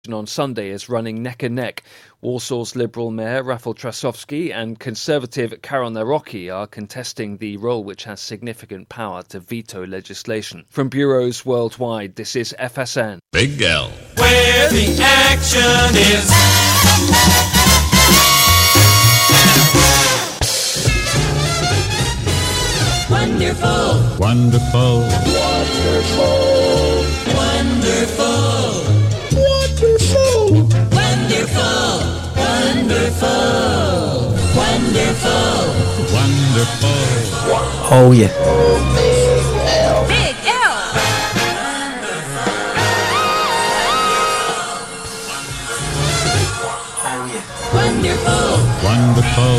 on Sunday is running neck and neck. Warsaw's Liberal Mayor Rafał Trzaskowski and Conservative Karol Nawrocki are contesting the role which has significant power to veto legislation. From bureaus worldwide, this is FSN. Big L. Where the action is. Wonderful. Wonderful. Wonderful. Wonderful. Wonderful. Wonderful. Wonderful. Wonderful. Oh yeah. Big L. Wonderful. Wonderful.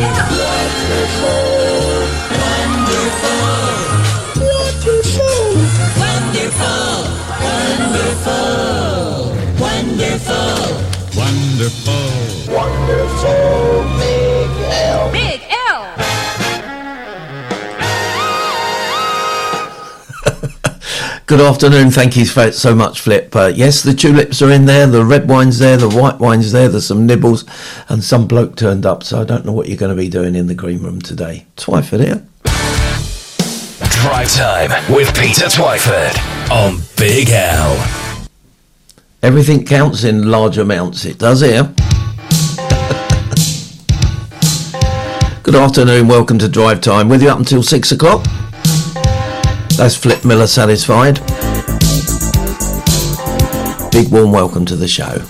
Wonderful. Wonderful. Big L. Good afternoon. Thank you so much, Flip. Yes, the tulips are in there, the red wine's there, the white wine's there, there's some nibbles, and some bloke turned up, so I don't know what you're going to be doing in the green room today. Twyford here. Drive Time with Peter Twyford on Big L. Everything counts in large amounts, it does here. Good afternoon, welcome to Drive Time, with you up until 6 o'clock. That's Flip Miller satisfied. Big warm welcome to the show.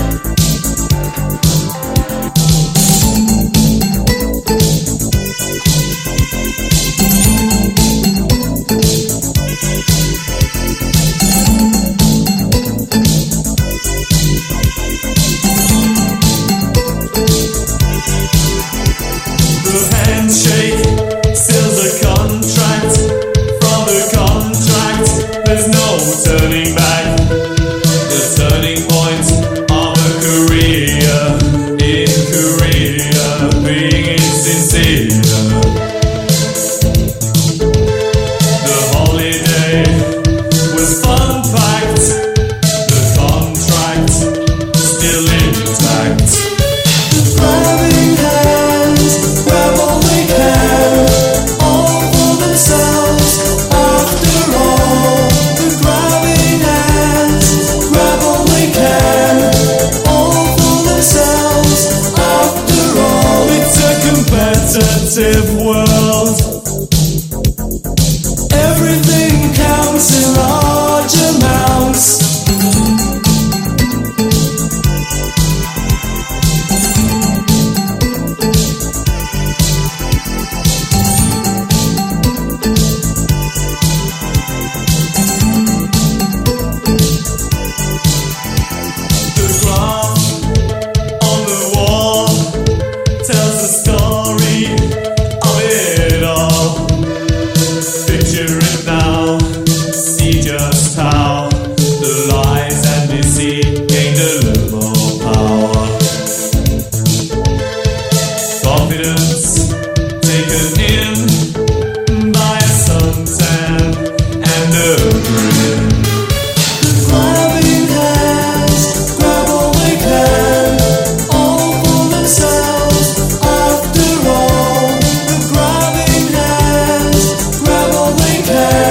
World. Everything counts in large amounts. The graph on the wall tells a story of it all. Picture it now, see just how the lies and deceit gained a little more power. Confidence taken in by a suntan and a grin. Grabbing hands, grab all they can, all for themselves after all. The grabbing hands, grab all they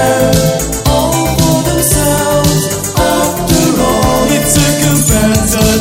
can, all for themselves after all. It's a competitive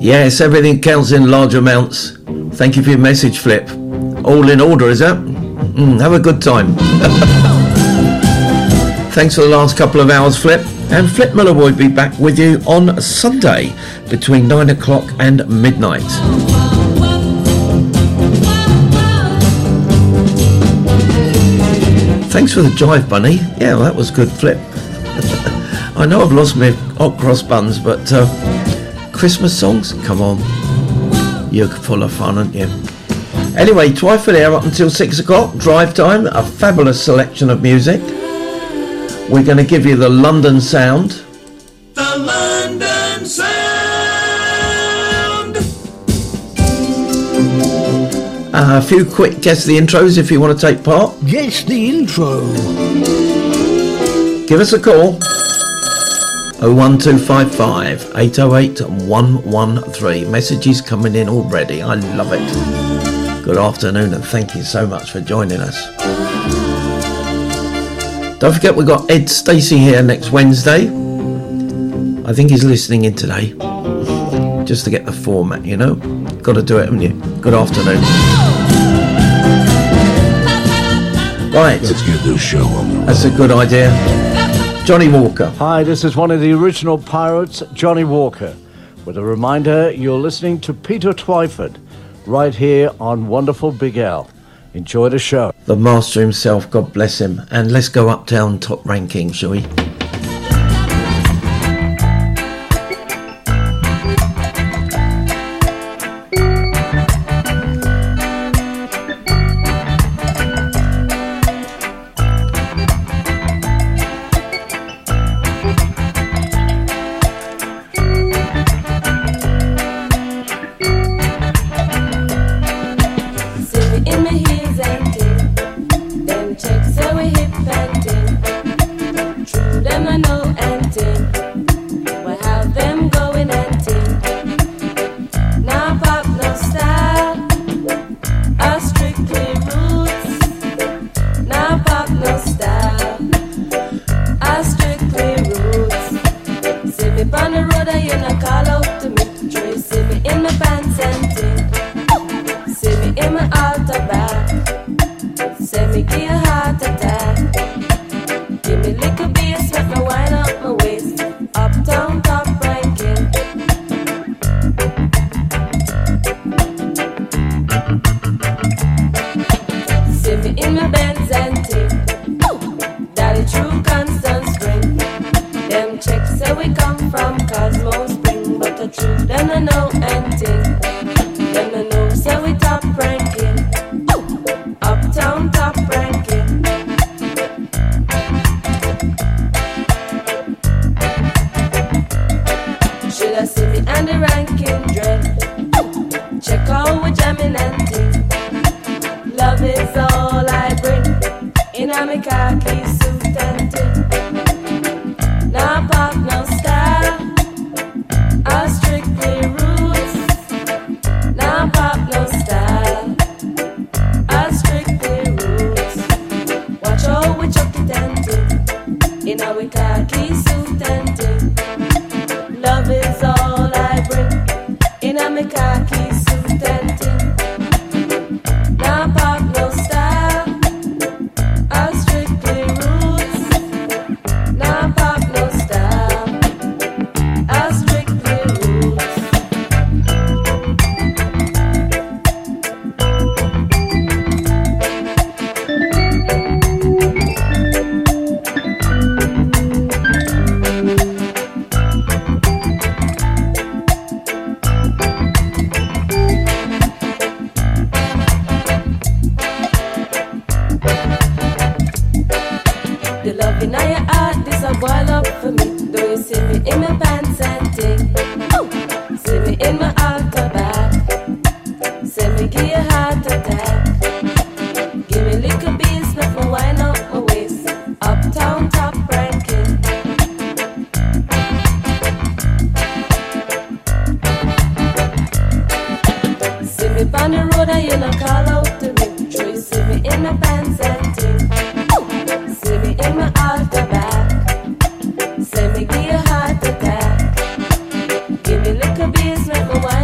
Yes, everything counts in large amounts. Thank you for your message, Flip. All in order, is that? Have a good time. Thanks for the last couple of hours, Flip. And Flip Miller will be back with you on Sunday between 9 o'clock and midnight. Thanks for the jive, Bunny. Yeah, well, that was good, Flip. I know I've lost my hot cross buns, but Christmas songs? Come on. You're full of fun, aren't you? Anyway, Twyford here up until 6 o'clock. Drive time, a fabulous selection of music. We're going to give you the London sound. The London sound. A few quick guess the intros if you want to take part. Guess the intro. Give us a call. 01255 808 113. Messages coming in already. I love it. Good afternoon and thank you so much for joining us. Don't forget we've got Ed Stacey here next Wednesday. I think he's listening in today. Just to get the format, you know. Got to do it, haven't you? Good afternoon. Right. Let's get this show on. That's a good idea. Johnny Walker. Hi, this is one of the original pirates, Johnny Walker, with a reminder you're listening to Peter Twyford right here on wonderful Big Al. Enjoy the show. The master himself, God bless him. And let's go uptown top ranking, shall we? Give me little bass, make me wine.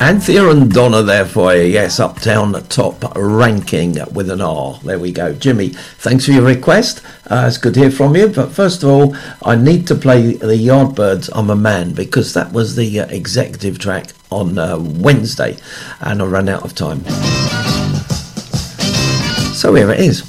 Anthea and Donna there for you. Yes, Uptown Top Ranking with an R. There we go. Jimmy, thanks for your request. It's good to hear from you. But first of all, I need to play the Yardbirds, I'm a Man, because that was the executive track on Wednesday, and I ran out of time. So here it is.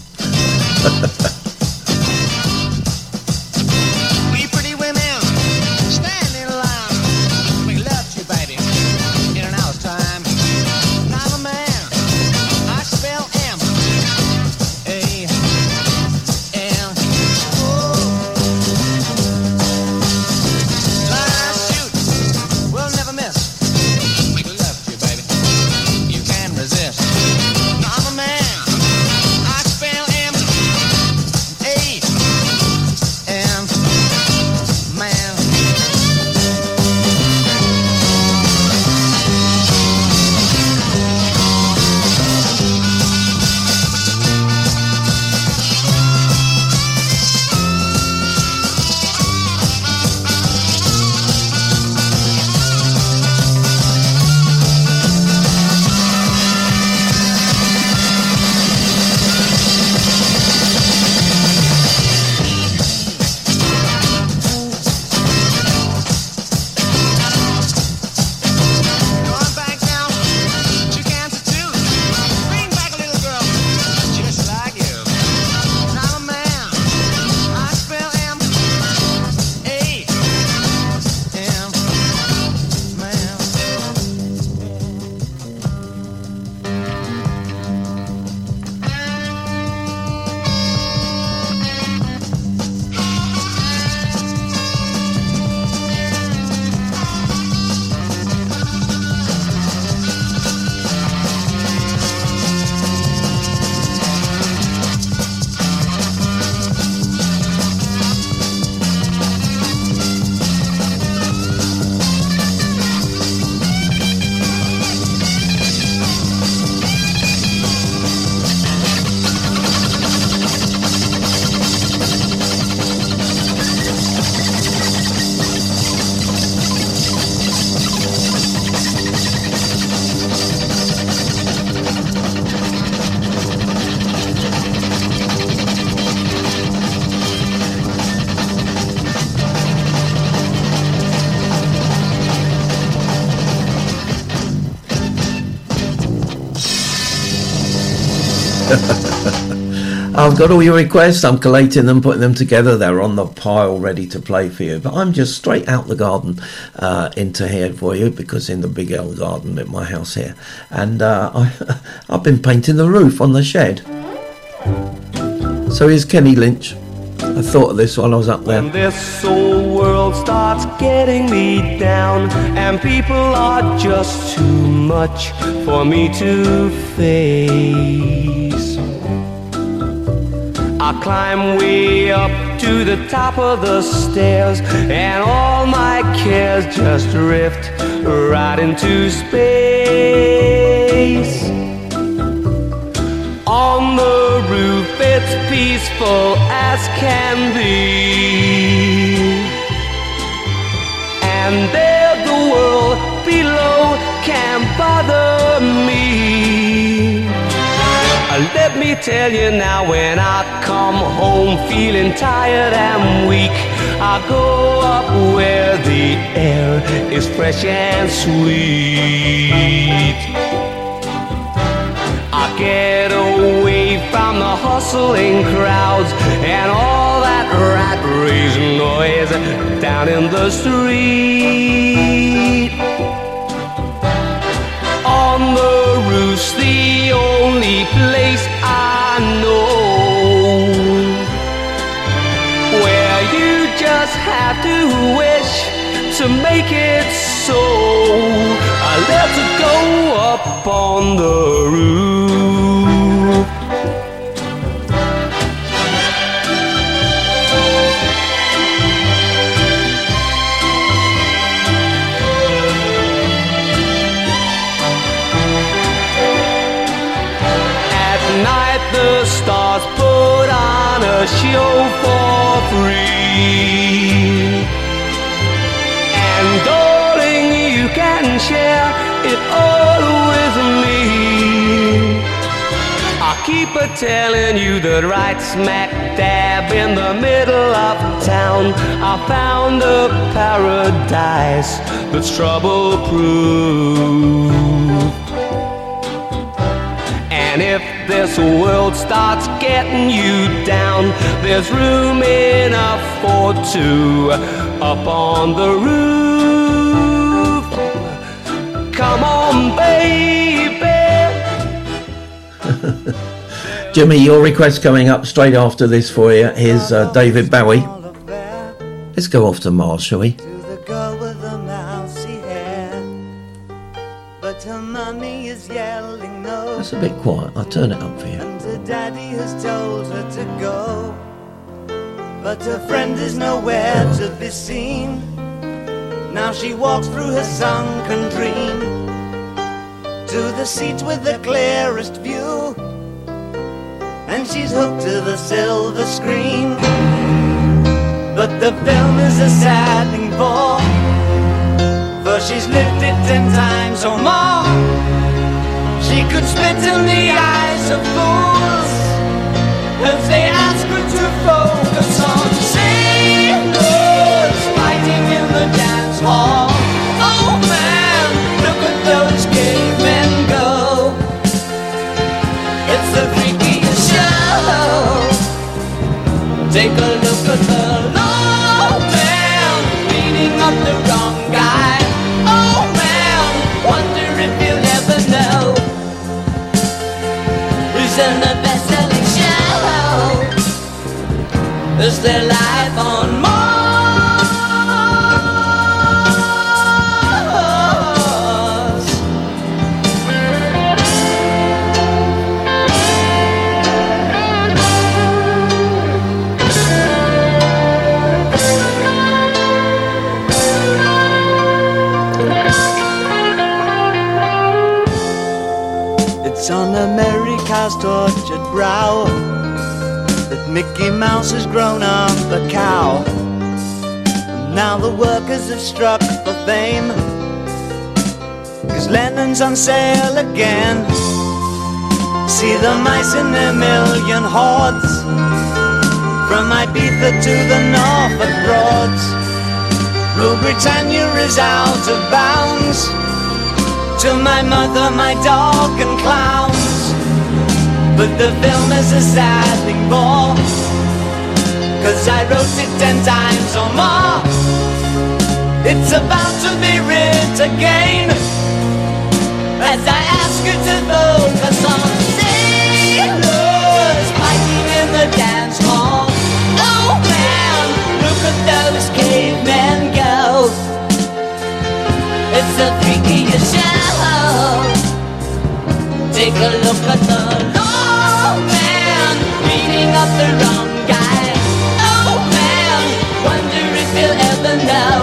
I've got all your requests. I'm collating them, putting them together. They're on the pile ready to play for you. But I'm just straight out the garden into here for you, because in the Big L garden at my house here. And I've been painting the roof on the shed. So here's Kenny Lynch. I thought of this while I was up there. When this old world starts getting me down and people are just too much for me to face, I climb way up to the top of the stairs and all my cares just drift right into space. On the roof it's peaceful as can be, and there the world below can't bother me. Let me tell you now, when I come home feeling tired and weak, I go up where the air is fresh and sweet. I get away from the hustling crowds and all that rat race noise down in the street. On the roof's the only place I know where you just have to wish to make it so. Let's go up on the roof. At night the stars put on a show for free, and darling, you you can share it all with me. I keep a telling you that right smack dab in the middle of town I found a paradise that's trouble-proof. And if this world starts getting you down, there's room enough for two up on the roof. Come on, baby. Jimmy, your request coming up straight after this for you. Here's David Bowie. Let's go off to Mars, shall we? To the girl with the mousy hair, but her mummy is yelling no. That's a bit quiet. I'll turn it up for you. And her daddy has told her to go, but her friend is nowhere to be seen. Now she walks through her sunken dream to the seat with the clearest view, and she's hooked to the silver screen. But the film is a sad thing for she's lived it 10 times or more. She could spit in the eyes of fools as they ask her to focus on sailors fighting in the dance hall. Oh man, look at those cavemen go. It's the freakiest show. Take a look at the low man beating up the wrong guy. Oh man, wonder if you'll ever know who's in the best-selling show. Is their life on Mars? It's on America's tortured brow that Mickey Mouse has grown up a cow. And now the workers have struck for fame, 'cause Lennon's on sale again. See the mice in their million hordes, from Ibiza to the Norfolk Broads. Rule Britannia is out of bounds, to my mother, my dog and clowns. But the film is a sad thing more, 'cause I wrote it 10 times or more. It's about to be writ again, as I ask you to focus on sailors fighting in the dance hall. Oh man, look at those cavemen go. It's the freakiest show. Take a look at the low man beating up the wrong guy. Oh man, wonder if you'll ever know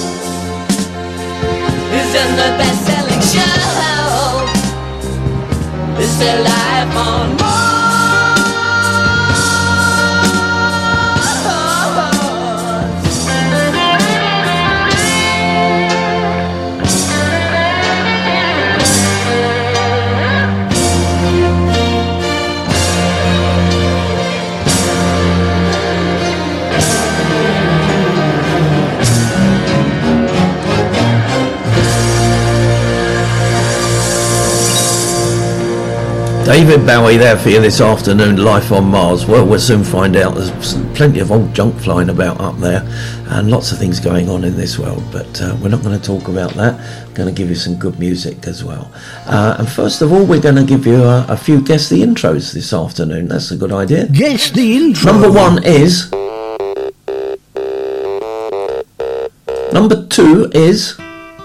who's in the best-selling show. Is their life on Mars? David Bowie there for you this afternoon, Life on Mars. Well, we'll soon find out. There's plenty of old junk flying about up there and lots of things going on in this world, but we're not going to talk about that. I'm going to give you some good music as well. And first of all, we're going to give you a few Guess the Intros this afternoon. That's a good idea. Guess the intro. Number 1 is... Number 2 is...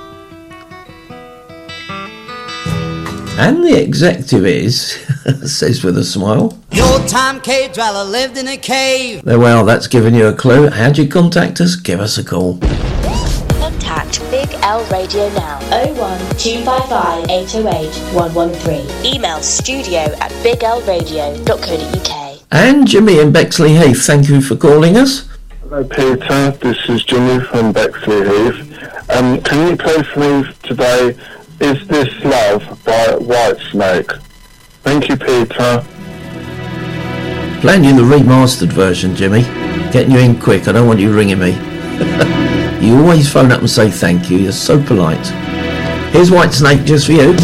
And the executive is, says with a smile. The old time cave dweller lived in a cave. Well, that's given you a clue. How'd you contact us? Give us a call. Contact Big L Radio now. 01255 808 113. Email studio@biglradio.co.uk. And Jimmy in Bexley Heath, thank you for calling us. Hello Peter, this is Jimmy from Bexley Heath. Can you play for me today Is This Love by Whitesnake? Thank you, Peter. Playing you the remastered version, Jimmy. Getting you in quick. I don't want you ringing me. You always phone up and say thank you. You're so polite. Here's Whitesnake just for you.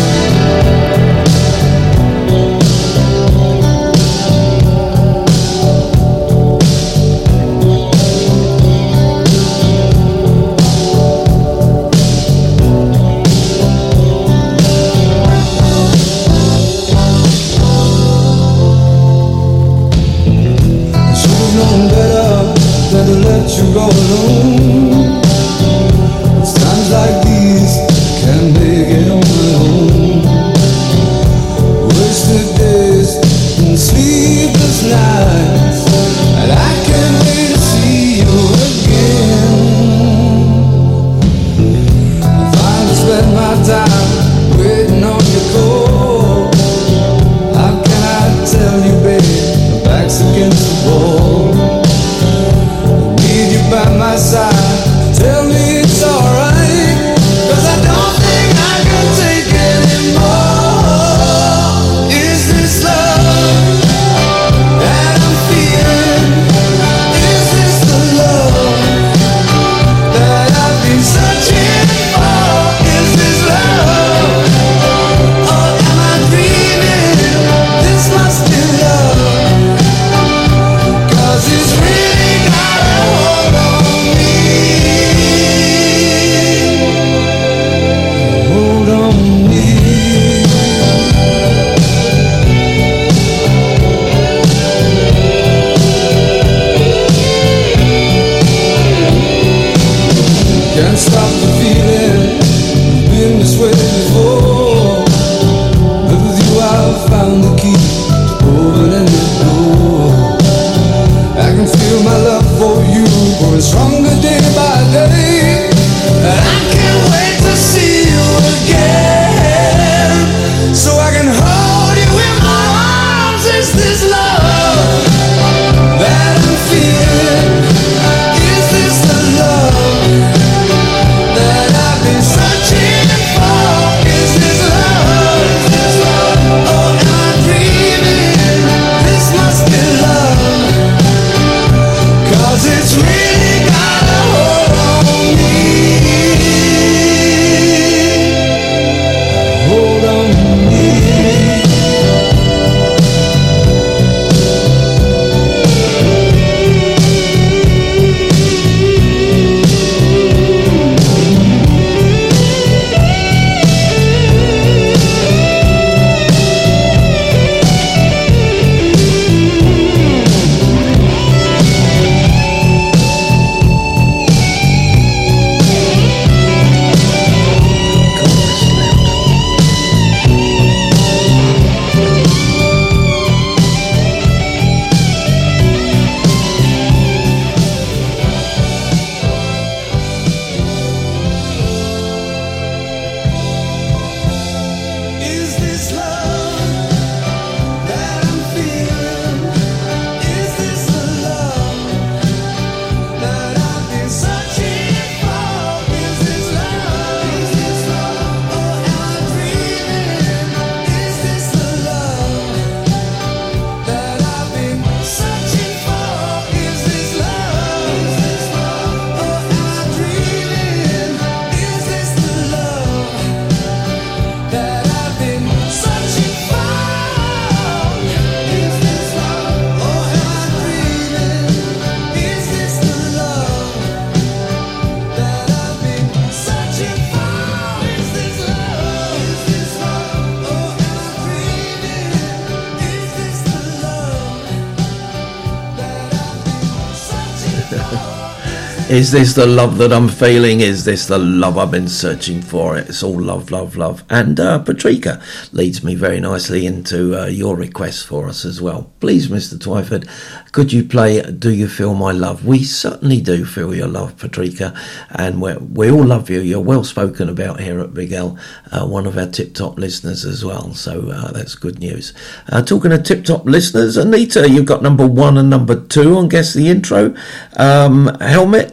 Is this the love that I'm feeling? Is this the love I've been searching for? It's all love, love, love. And Patrika leads me very nicely into your request for us as well. Please, Mr. Twyford, could you play Do You Feel My Love? We certainly do feel your love, Patrika, and we all love you. You're well spoken about here at Big L, one of our tip-top listeners as well, so that's good news. Talking of tip-top listeners, Anita, you've got number 1 and number 2 on Guess the Intro. Helmet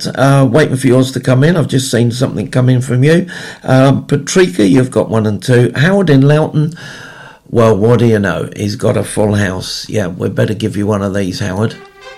right, waiting for yours to come in. I've just seen something come in from you. Patrika, you've got 1 and 2. Howard in Loughton, well, what do you know? He's got a full house. Yeah, we better give you one of these, Howard.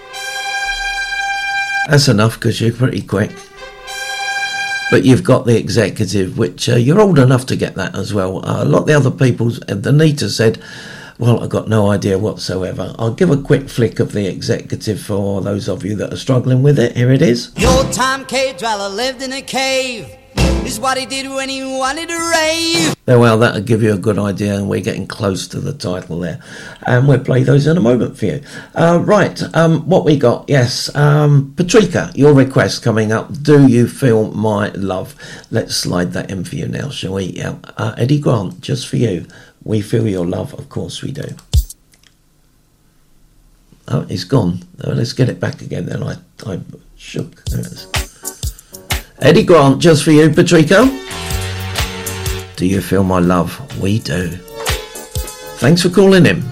That's enough because you're pretty quick. But you've got the executive, which you're old enough to get that as well. A lot of the other people, Anita said, well, I've got no idea whatsoever. I'll give a quick flick of the executive for those of you that are struggling with it. Here it is. The old time cave dweller lived in a cave. Is what he did when he wanted to rave. Well, that'll give you a good idea, and we're getting close to the title there. And we'll play those in a moment for you. Right, what we got? Yes, Patrika, your request coming up. Do You Feel My Love? Let's slide that in for you now, shall we? Yeah. Eddie Grant, just for you. We feel your love, of course we do. Oh, it's gone. Let's get it back again then. I shook. There it is. Eddie Grant, just for you, Patrico. Do you feel my love? We do. Thanks for calling him.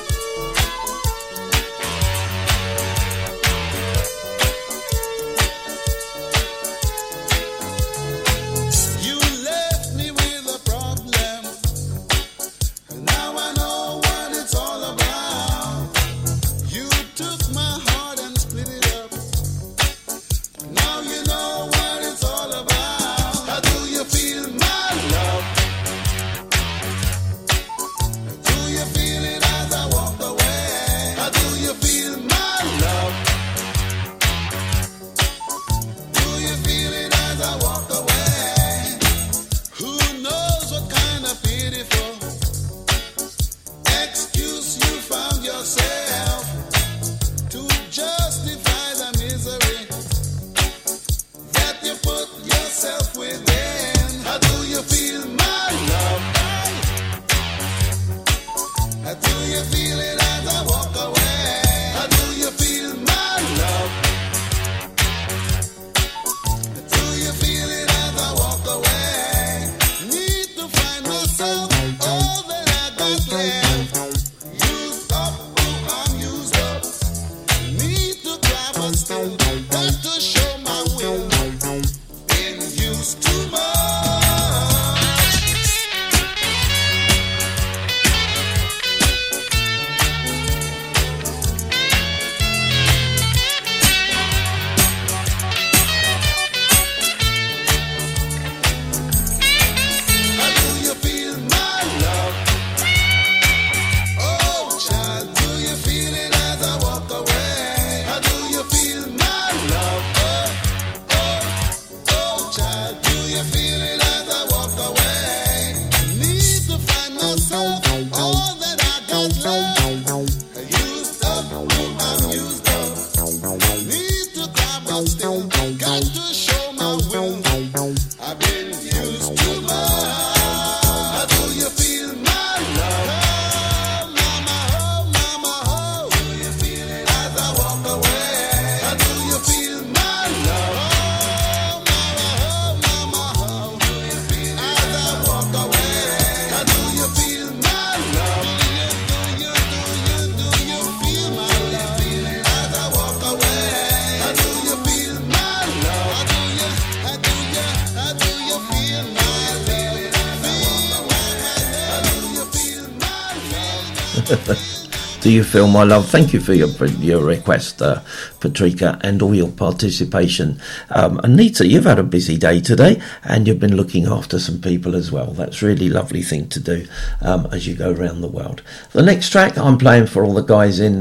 Do you feel my love? Thank you for your request, Patrika, and all your participation. Anita, you've had a busy day today, and you've been looking after some people as well. That's a really lovely thing to do as you go around the world. The next track I'm playing for all the guys in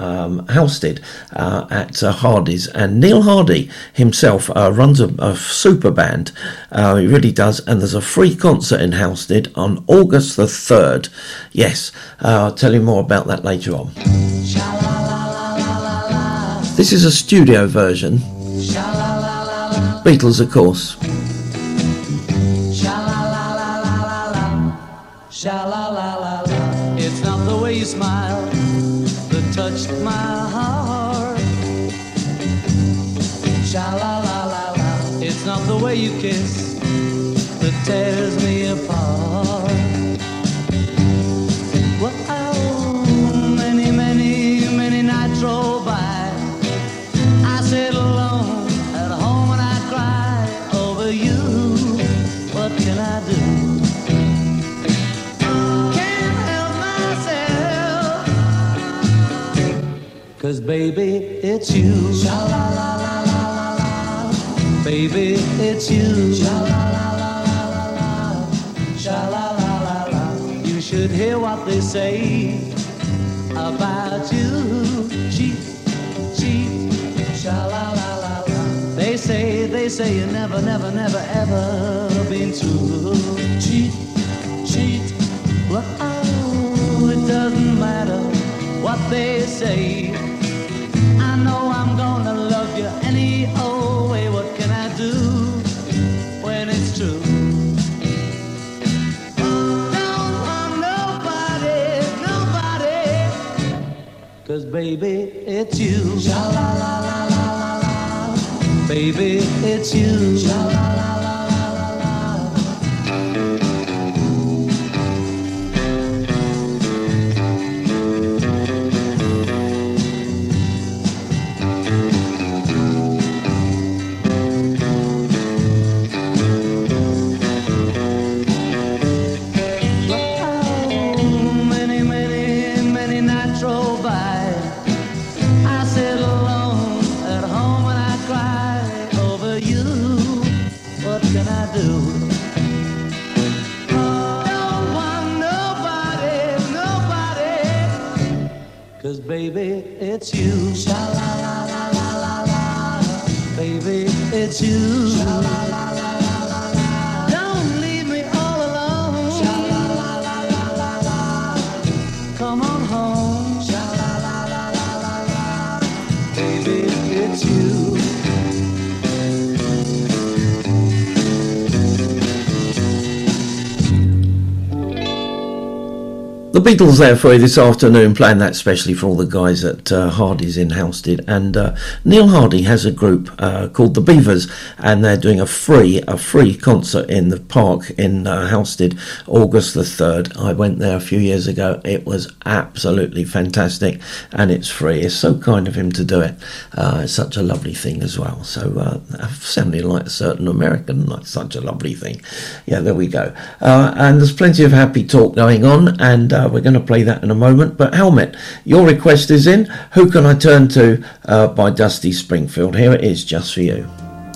Halstead at Hardy's, and Neil Hardy himself runs a super band. He really does, and there's a free concert in Halstead on August the 3rd. Yes, I'll tell you more about that later on. This is a studio version. Beatles, of course. It's not the way you smile that touched my heart. Sha-la-la-la-la. It's not the way you kiss that tears me apart. Well, many, many, many nights roll by. I sit alone at home. 'cause baby, it's you. Sha-la-la-la-la-la-la. Baby, it's you. Sha-la-la-la-la-la-la. Sha-la-la-la-la. You should hear what they say about you. Cheat, cheat, sha-la-la-la-la. They say you never, never, never, ever been true. Cheat, cheat, well, oh, it doesn't matter what they say. I know I'm gonna love you any old way. What can I do when it's true? Don't want nobody, nobody, 'cause baby, it's you. Sha-la-la-la-la-la-la. Baby, it's you. Sha-la-la-la-la-la-la. Baby, it's you. Sha-la-la-la-la-la-la. Baby, it's you. Sha-la-la-la-la-la-la. Don't leave me all alone. Sha-la-la-la-la-la-la. Come on home. Sha-la-la-la-la-la-la. Baby, it's you. The Beatles there for you this afternoon, playing that especially for all the guys at Hardy's in Housestead. And Neil Hardy has a group called the Beavers, and they're doing a free concert in the park in Housestead, August the 3rd. I went there a few years ago. It was absolutely fantastic, and it's free. It's so kind of him to do it. It's such a lovely thing as well. So sounding like a certain American, like such a lovely thing. Yeah, there we go. And there's plenty of happy talk going on, and we're going to play that in a moment. But Helmet, your request is in. Who Can I Turn To by Dusty Springfield. Here it is, just for you.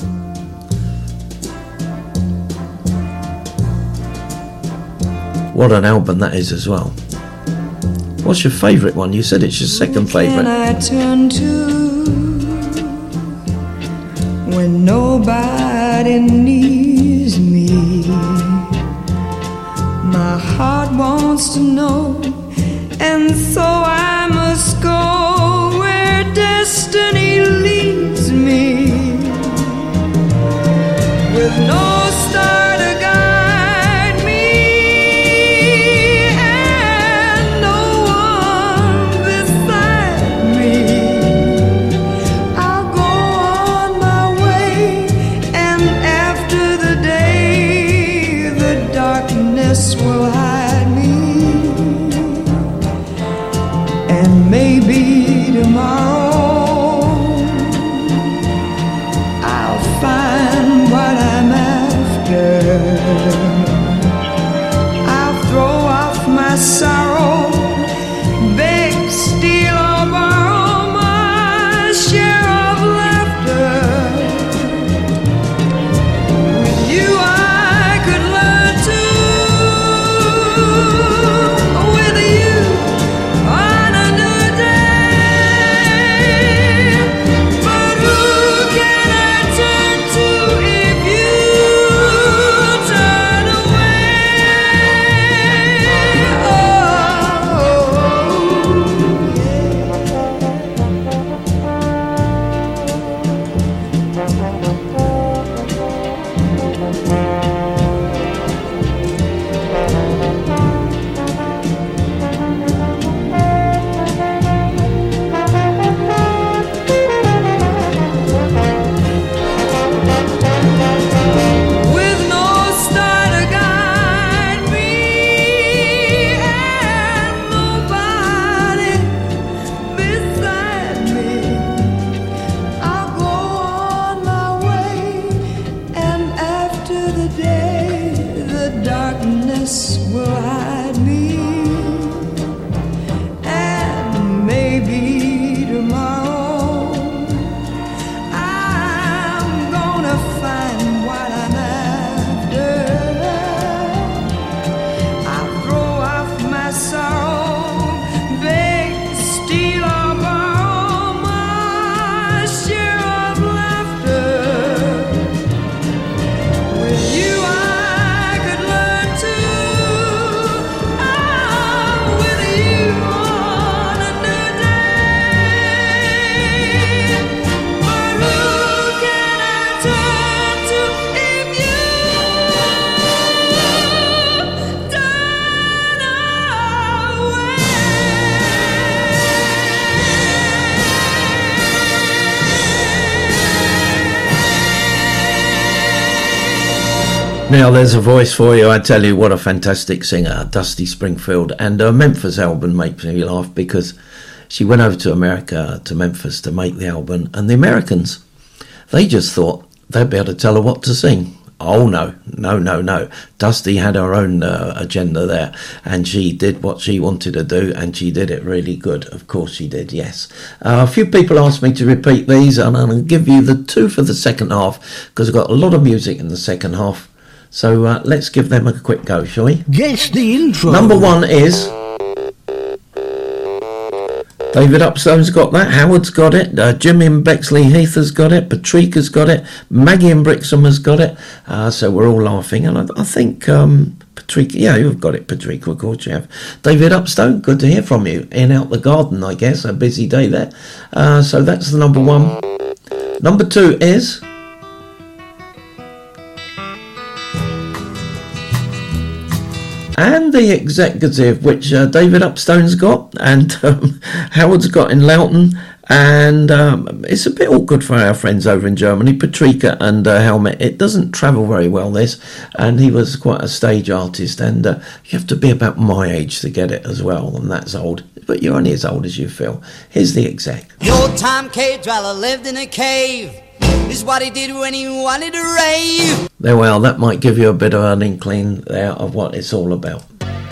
What an album that is as well. What's your favourite one? You said it's your second favourite. Who can I turn to when nobody needs me? My heart wants to know, and so I must go where destiny leads me, with no star to guide me and no one beside me. I'll go on my way, and after the day, the darkness will hide me, and maybe tomorrow I'll find what I'm after. I'll throw off my sorrow, beg, steal or borrow my share of laughter. With you I could learn to, with you on a new day. But who can I turn to if you turn Now there's a voice for you. I tell you, what a fantastic singer, Dusty Springfield. And her Memphis album makes me laugh because she went over to America, to Memphis, to make the album, and the Americans, they just thought they'd be able to tell her what to sing. Oh no. Dusty had her own agenda there, and she did what she wanted to do, and she did it really good. Of course she did, yes. A few people asked me to repeat these, and I'm going to give you the two for the second half, because I've got a lot of music in the second half. So let's give them a quick go, shall we? Guess the intro. Number one is... David Upstone's got that, Howard's got it, Jimmy and Bexley Heath has got it, Patrika's got it, Maggie and Brixham has got it, so we're all laughing, and I think Patrika, yeah, you've got it, Patrika, of course you have. David Upstone, good to hear from you, in out the garden, I guess, a busy day there, so that's the number one. Number two is... And the Executive, which David Upstone's got, and Howard's got in Loughton, and it's a bit awkward for our friends over in Germany, Patrika and Helmet. It doesn't travel very well, this, and he was quite a stage artist, and you have to be about my age to get it as well, and that's old, but you're only as old as you feel. Here's the Exec. The old time cave dweller lived in a cave. This is what he did when he wanted to rave. There we are, that might give you a bit of an inkling there of what it's all about.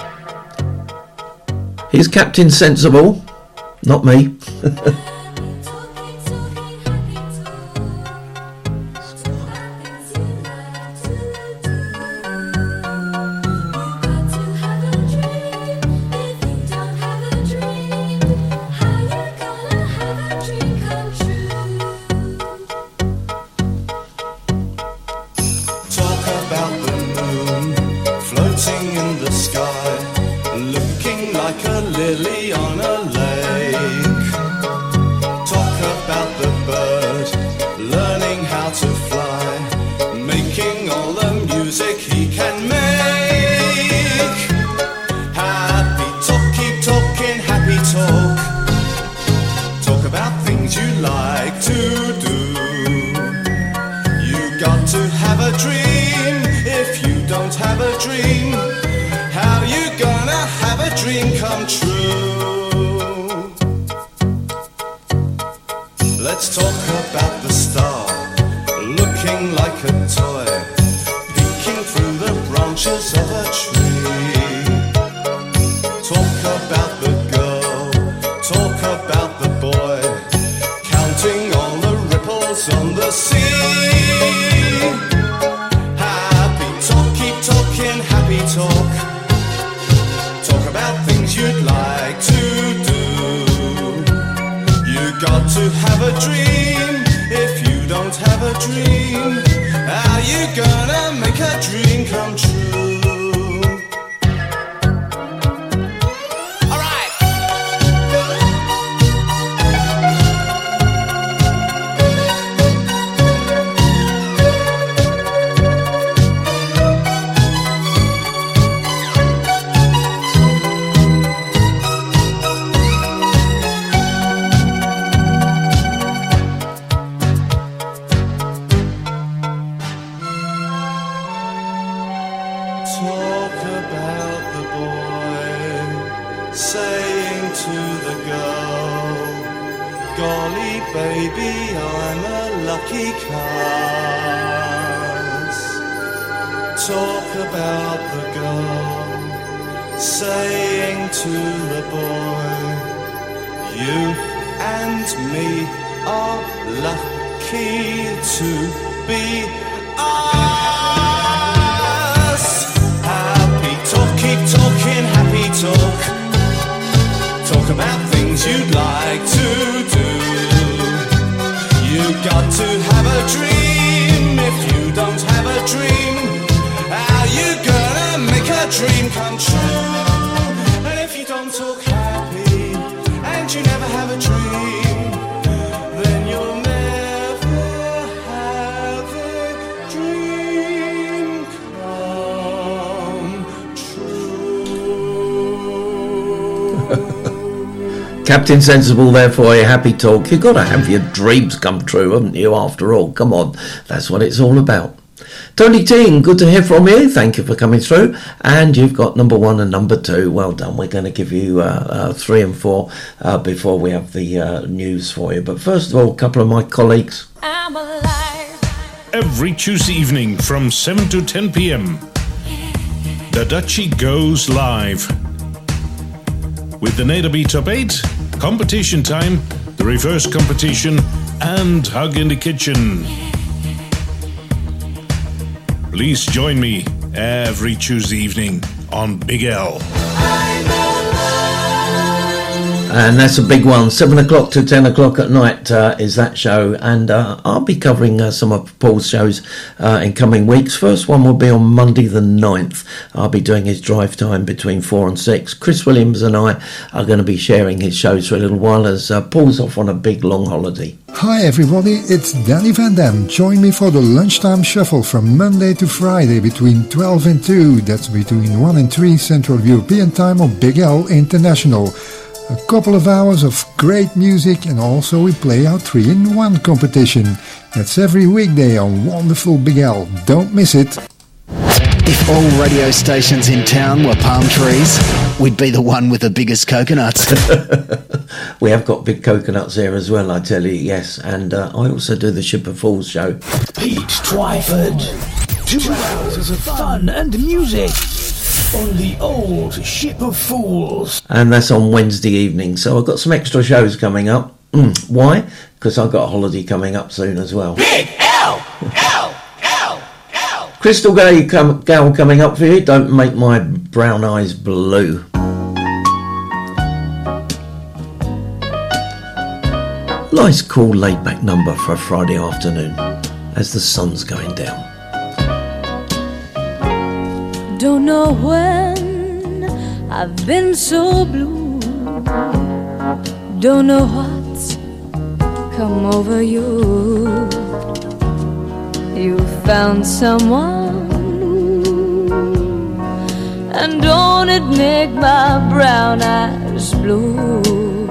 Here's Captain Sensible, not me. Captain Sensible there for you, happy talk. You've got to have your dreams come true, haven't you, after all? Come on, that's what it's all about. Tony Ting, good to hear from you. Thank you for coming through. And you've got number 1 and number 2. Well done. We're going to give you 3 and 4 before we have the news for you. But first of all, a couple of my colleagues. I'm alive. Every Tuesday evening from 7 to 10 p.m. The Dutchie goes live. With the Nader Beat Top 8, competition time, the reverse competition, and Hug in the Kitchen. Please join me every Tuesday evening on Big L. And that's a big one. 7 o'clock to 10 o'clock at night is that show. And I'll be covering some of Paul's shows in coming weeks. First one will be on Monday the 9th. I'll be doing his drive time between 4 and 6. Chris Williams and I are going to be sharing his shows for a little while as Paul's off on a big long holiday. Hi everybody, it's Danny Van Dam. Join me for the Lunchtime Shuffle from Monday to Friday between 12 and 2. That's between 1 and 3 Central European Time on Big L International. A couple of hours of great music, and also we play our 3-in-1 competition. That's every weekday on wonderful Big L. Don't miss it. If all radio stations in town were palm trees, we'd be the one with the biggest coconuts. We have got big coconuts here as well, I tell you, yes. And I also do the Ship of Fools show. Pete Twyford. 2 hours of fun and music on the old Ship of Fools. And that's on Wednesday evening. So I've got some extra shows coming up. Why? Because I've got a holiday coming up soon as well. Big L. Crystal Gal coming up for you. Don't make my brown eyes blue. Nice, cool, laid-back number for a Friday afternoon as the sun's going down. Don't know when I've been so blue. Don't know what's come over you. You found someone new, and don't it make my brown eyes blue?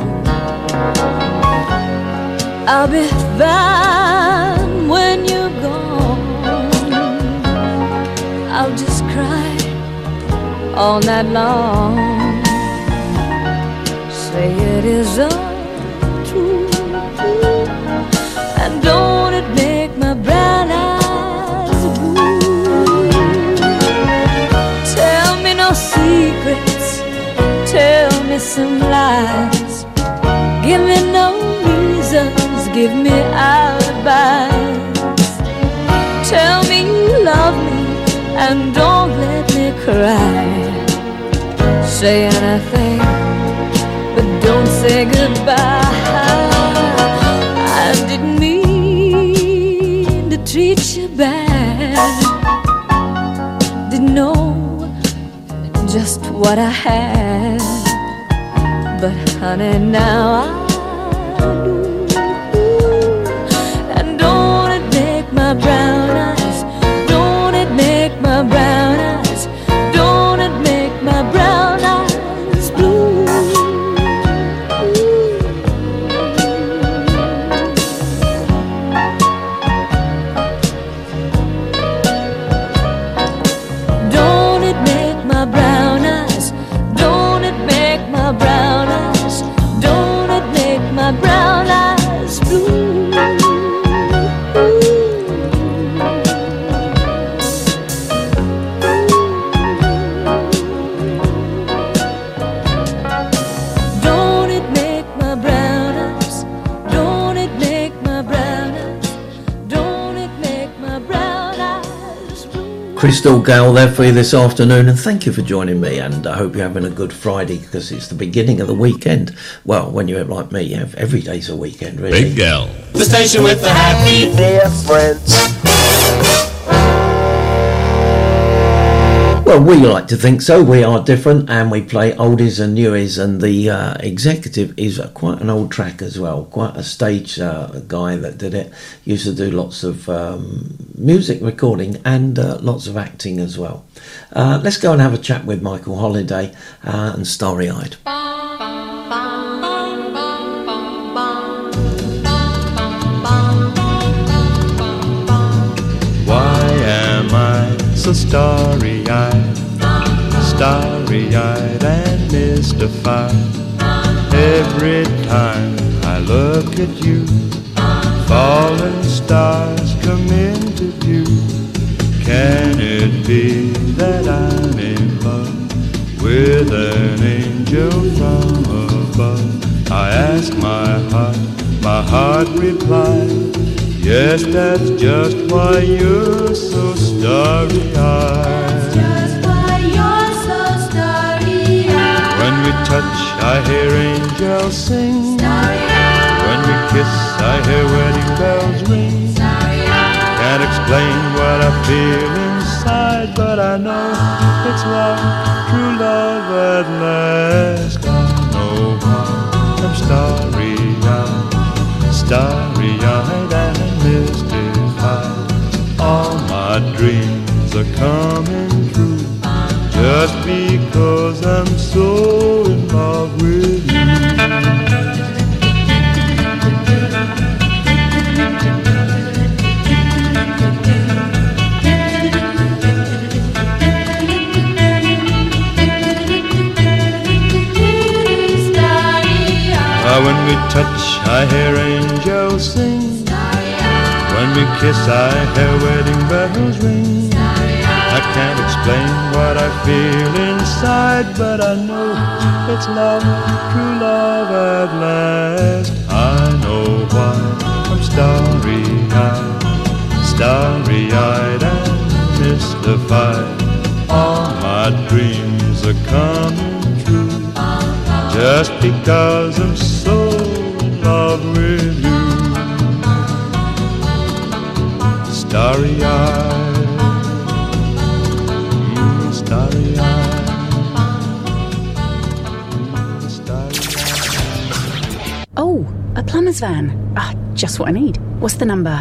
I'll be fine when you're gone. I'll just cry all night long. Say it is untrue, and don't it make my brown eyes blue? Tell me no secrets, tell me some lies. Give me no reasons, give me alibis. Tell me you love me and don't let me cry. Say anything, but don't say goodbye. I didn't mean to treat you bad. Didn't know just what I had, but honey, now I do. And don't it make my brown eyes, don't it make my brown eyes, don't it make my brown eyes blue? Don't it make my brown eyes, don't it make my brown eyes, don't it make my brown eyes blue? Don't it make my brown eyes, don't it make my brown eyes, don't it make my brown eyes blue? Crystal Gal there for you this afternoon, and thank you for joining me, and I hope you're having a good Friday because it's the beginning of the weekend. Well, when you're like me, every day's a weekend, really. Big Gal. The station with the happy difference. Well, we like to think so. We are different, and we play oldies and newies, and the executive is quite an old track as well. Quite a stage guy that did it. Used to do lots of music recording and lots of acting as well. Let's go and have a chat with Michael Holiday and Starry Eyed. Why am so starry-eyed, starry-eyed and mystified. Every time I look at you, falling stars come into view. Can it be that I'm in love with an angel from above? I ask my heart replied, yes, that's just why you're so starry-eyed. Just why you're so starry-eyed. When we touch, I hear angels sing. Starry-eyed. When we kiss, I hear wedding bells ring. Starry-eyed. Can't explain what I feel inside, but I know it's love, true love at last. I know why I'm starry-eyed, starry-eyed and mystified. All my dreams are coming true, just because I'm so in love with you. When we touch, I hear angels sing. When we kiss, I hear wedding bells ring. I can't explain what I feel inside, but I know it's love, true love at last. I know why I'm starry-eyed, starry-eyed and mystified. All my dreams are coming true, just because I'm so in love with you. Starry-eyed, starry-eyed, starry-eyed. Oh, a plumber's van. Just what I need. What's the number?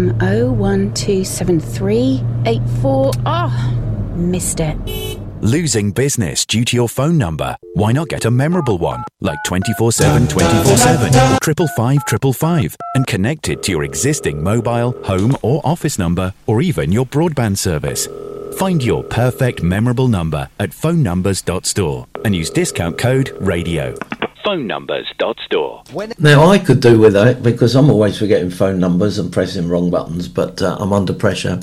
01273 84. Missed it. Losing business due to your phone number? Why not get a memorable one, like 24/7 24/7 or 555 555, and connect it to your existing mobile, home or office number, or even your broadband service. Find your perfect memorable number at phonenumbers.store and use discount code RADIO. phonenumbers.store. Now, I could do with that because I'm always forgetting phone numbers and pressing wrong buttons, but I'm under pressure.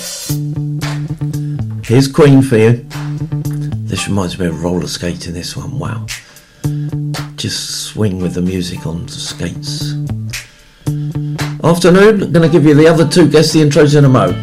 Here's Queen for you. This reminds me of roller skating, this one. Wow. Just swing with the music on the skates. Afternoon, I'm going to give you the other two guess the intros in a mo.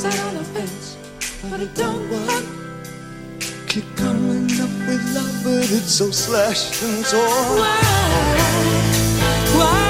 Keep coming up with love, but hatred so slashed and torn. Why?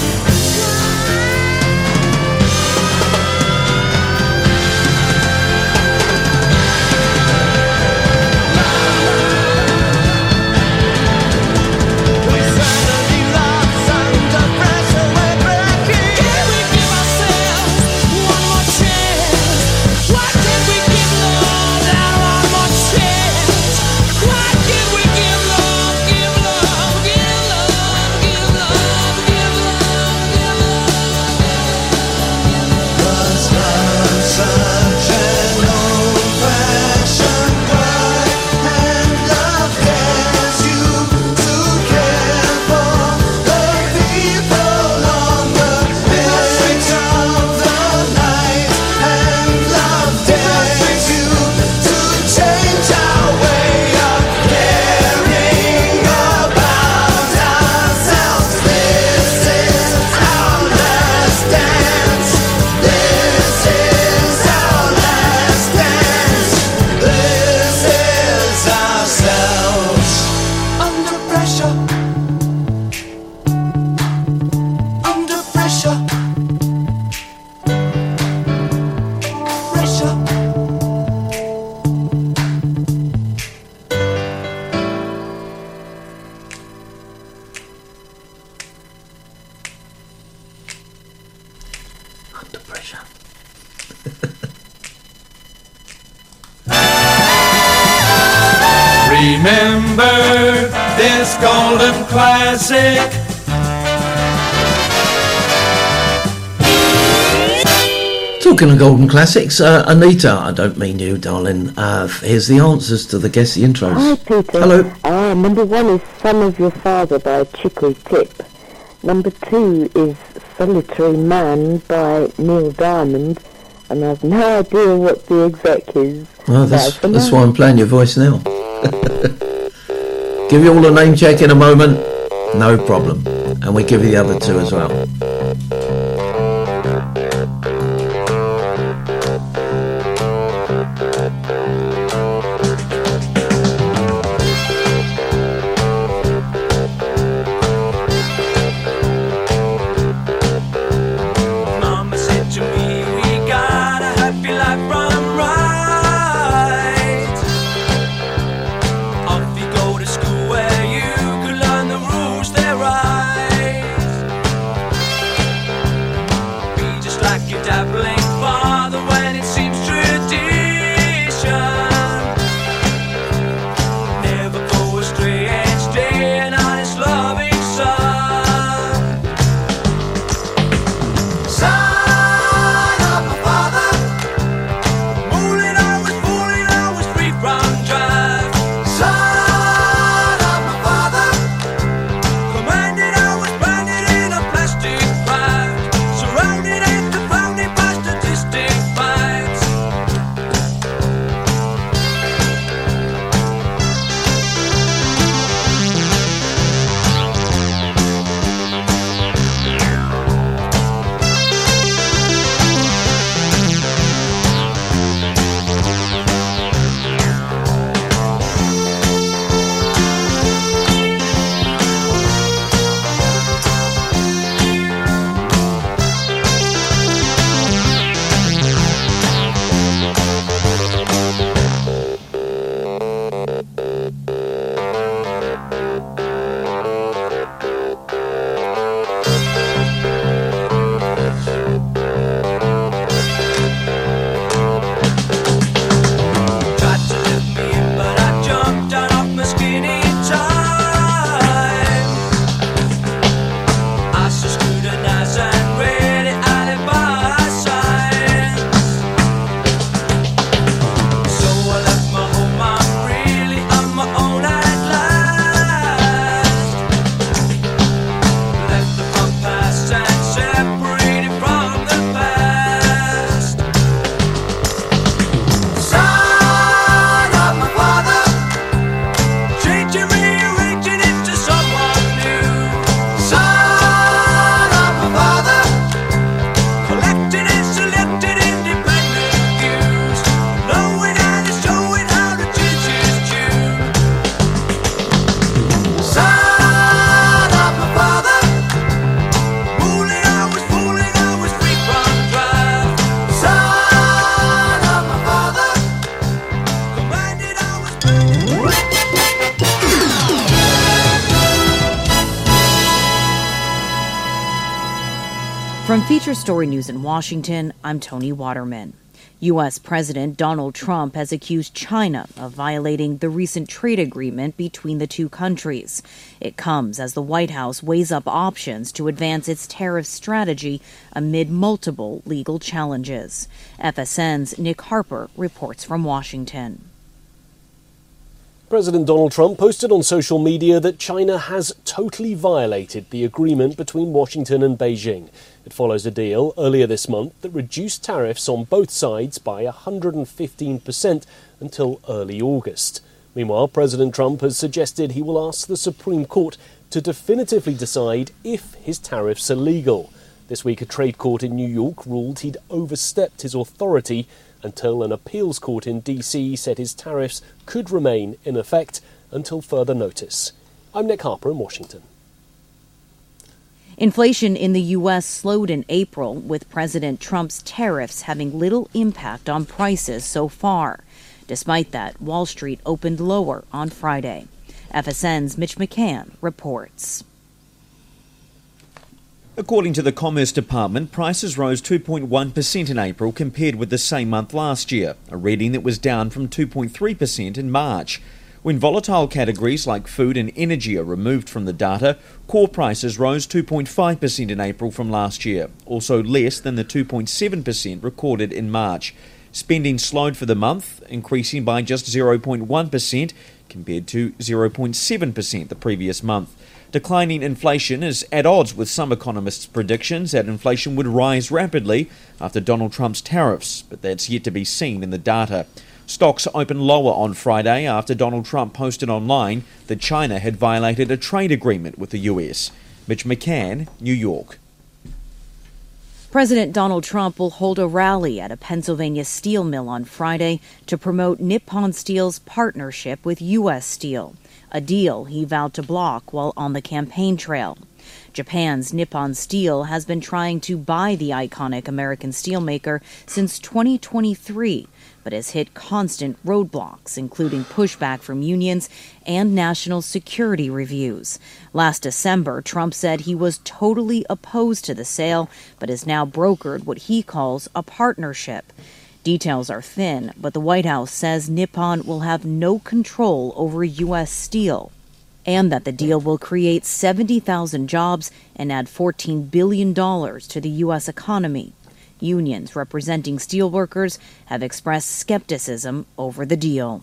Remember this golden classic. Talking of golden classics, Anita, I don't mean you, darling. Here's the answers to the Guess the Intros. Hi, Peter. Hello. Number 1 is Son of Your Father by Chicory Tip. Number 2 is Solitary Man by Neil Diamond. And I've no idea what the exec is. Well, that's why I'm playing your voice now. Give you all a name check in a moment. No problem. And we give you the other two as well. Mama said to me, we got a happy life run right. Off you go to school where you could learn the rules, they're right. From Feature Story News in Washington, I'm Tony Waterman. U.S. President Donald Trump has accused China of violating the recent trade agreement between the two countries. It comes as the White House weighs up options to advance its tariff strategy amid multiple legal challenges. FSN's Nick Harper reports from Washington. President Donald Trump posted on social media that China has totally violated the agreement between Washington and Beijing. It follows a deal earlier this month that reduced tariffs on both sides by 115% until early August. Meanwhile, President Trump has suggested he will ask the Supreme Court to definitively decide if his tariffs are legal. This week, a trade court in New York ruled he'd overstepped his authority until an appeals court in D.C. said his tariffs could remain in effect until further notice. I'm Nick Harper in Washington. Inflation in the U.S. slowed in April, with President Trump's tariffs having little impact on prices so far. Despite that, Wall Street opened lower on Friday. FSN's Mitch McCann reports. According to the Commerce Department, prices rose 2.1% in April compared with the same month last year, a reading that was down from 2.3% in March. When volatile categories like food and energy are removed from the data, core prices rose 2.5% in April from last year, also less than the 2.7% recorded in March. Spending slowed for the month, increasing by just 0.1% compared to 0.7% the previous month. Declining inflation is at odds with some economists' predictions that inflation would rise rapidly after Donald Trump's tariffs, but that's yet to be seen in the data. Stocks opened lower on Friday after Donald Trump posted online that China had violated a trade agreement with the US. Mitch McCann, New York. President Donald Trump will hold a rally at a Pennsylvania steel mill on Friday to promote Nippon Steel's partnership with U.S. Steel, a deal he vowed to block while on the campaign trail. Japan's Nippon Steel has been trying to buy the iconic American steelmaker since 2023, but has hit constant roadblocks, including pushback from unions and national security reviews. Last December, Trump said he was totally opposed to the sale, but has now brokered what he calls a partnership. Details are thin, but the White House says Nippon will have no control over U.S. Steel, and that the deal will create 70,000 jobs and add $14 billion to the U.S. economy. Unions representing steelworkers have expressed skepticism over the deal.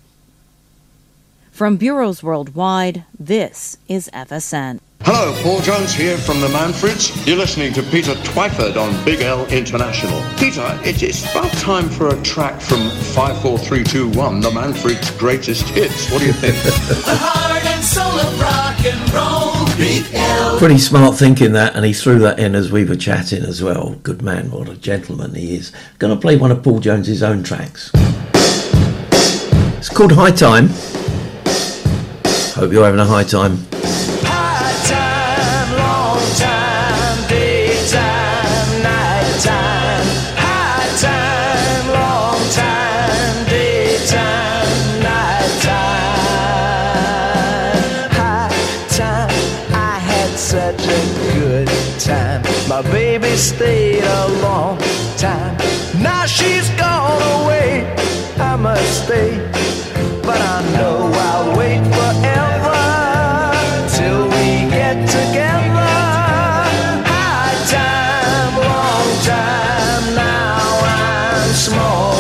From bureaus worldwide, this is FSN. Hello, Paul Jones here from the Manfreds. You're listening to Peter Twyford on Big L International. Peter, it's about time for a track from 54321, the Manfreds' greatest hits. What do you think? The heart and soul of rock and roll, Big L. Pretty smart thinking that, and he threw that in as we were chatting as well. Good man, what a gentleman he is. Going to play one of Paul Jones's own tracks. It's called High Time. Hope you're having a high time. My baby stayed a long time. Now she's gone away. I must stay, but I know I'll wait forever till we get together. High time, long time. Now I'm small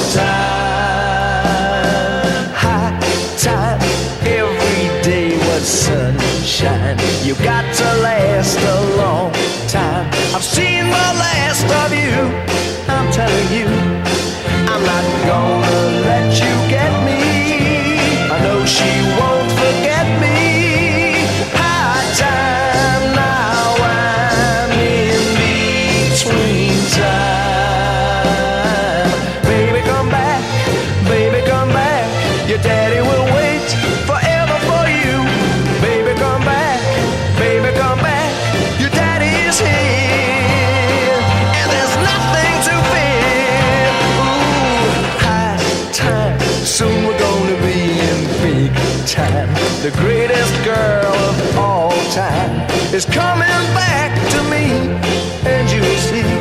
time. High time, every day was sunshine. You got to last a long time. I've seen the last of you, I'm telling you. I'm not gonna let you get me. I know she won't forget me. High time, now I'm in between time. Baby, come back, baby, come back. Your daddy will wait forever for you. Baby, come back, baby, come back. Your daddy is here. Soon we're gonna be in big time. The greatest girl of all time is coming back to me, and you'll see.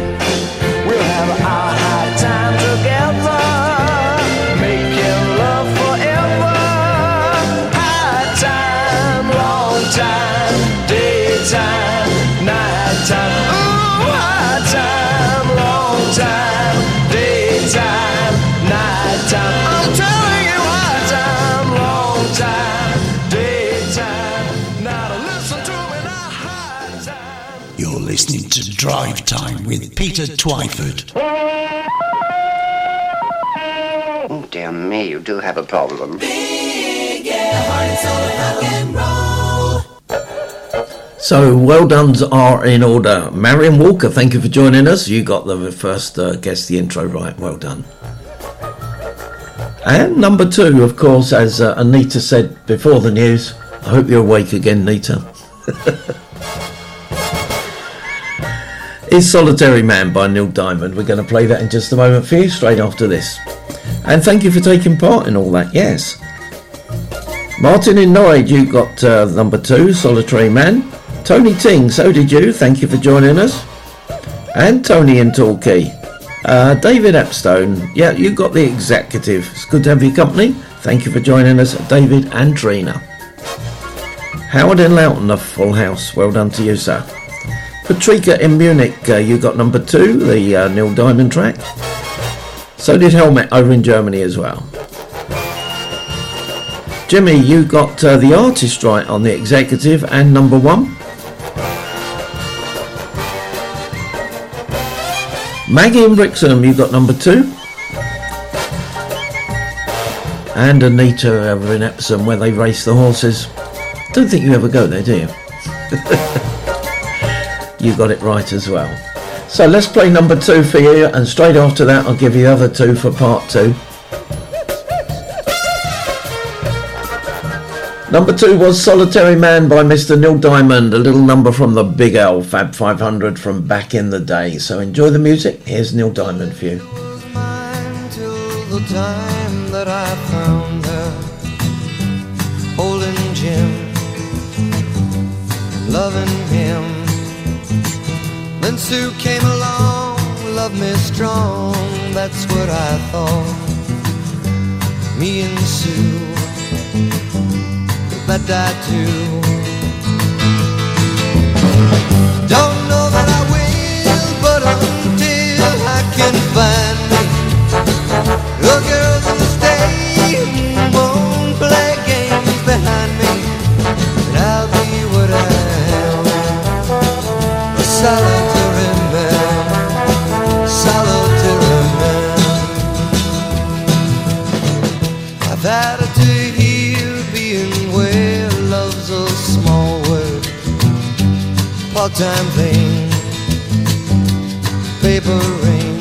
daytime, nighttime. I'm telling you high time, long time, daytime. Now to listen to me now, high time. You're listening to Drive Time with Peter Twyford. Oh, dear me, you do have a problem. Big L, heart and soul of rock and roll. So, well done's are in order. Marion Walker, thank you for joining us. You got the first guess the intro right. Well done. And number 2, of course, as Anita said before the news. I hope you're awake again, Nita. Is Solitary Man by Neil Diamond. We're going to play that in just a moment for you, straight after this. And thank you for taking part in all that, yes. Martin in Noid, you got number 2, Solitary Man. Tony Ting, so did you. Thank you for joining us. And Tony in Torquay. David Epstone, yeah, you got the Executive. It's good to have your company. Thank you for joining us, David and Trina. Howard in Loughton, a full house. Well done to you, sir. Patrika in Munich, you got number 2, the Neil Diamond track. So did Helmet over in Germany as well. Jimmy, you got the artist right on the Executive and number 1. Maggie in Brixham, you got number 2. And Anita over in Epsom, where they race the horses. Don't think you ever go there, do you? You got it right as well. So let's play number 2 for you, and straight after that I'll give you the other 2 for part 2. Number 2 was Solitary Man by Mr. Neil Diamond, a little number from the Big L Fab 500 from back in the day. So enjoy the music. Here's Neil Diamond for you. Till the time that I found her holding Jim, loving him. Then Sue came along, loved me strong, that's what I thought. Me and Sue, but I too don't know that I will, but until I can find me a girl that'll stay and won't play games behind me, and I'll be what I am, a solitary man, solitary man. I've had it to hear being where love's a small word, part-time thing, paper ring.